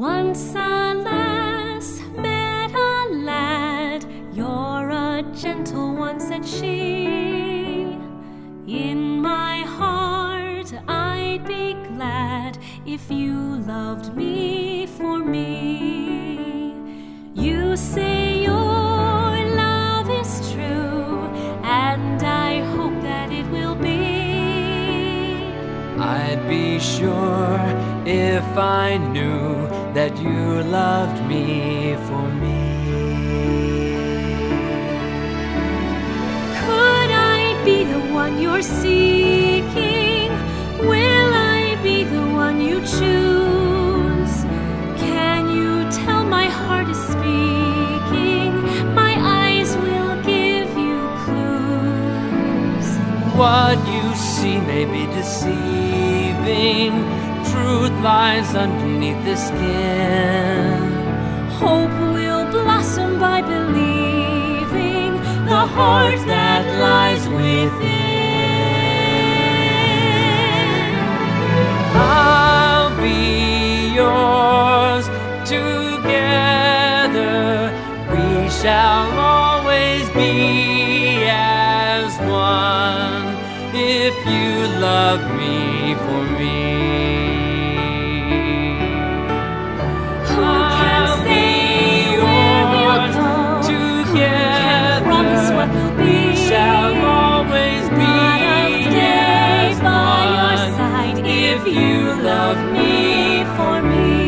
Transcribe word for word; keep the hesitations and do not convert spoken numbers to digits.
Once a lass met a lad, "You're a gentle one," said she. "In my heart I'd be glad if you loved me for me. You say your love is true, and I hope that it will be. I'd be sure if I knew that you loved me for me." Could I be the one you're seeking? Will I be the one you choose? Can you tell my heart is speaking? My eyes will give you clues. What you see may be deceiving. Truth lies underneath the skin. Hope will blossom by believing the heart that lies within. I'll be yours. Together we shall always be as one. If you love me for me, Who can say where we'll go? together Who can promise what will be? we shall always be Not a stay as by your one. side If you love me for me.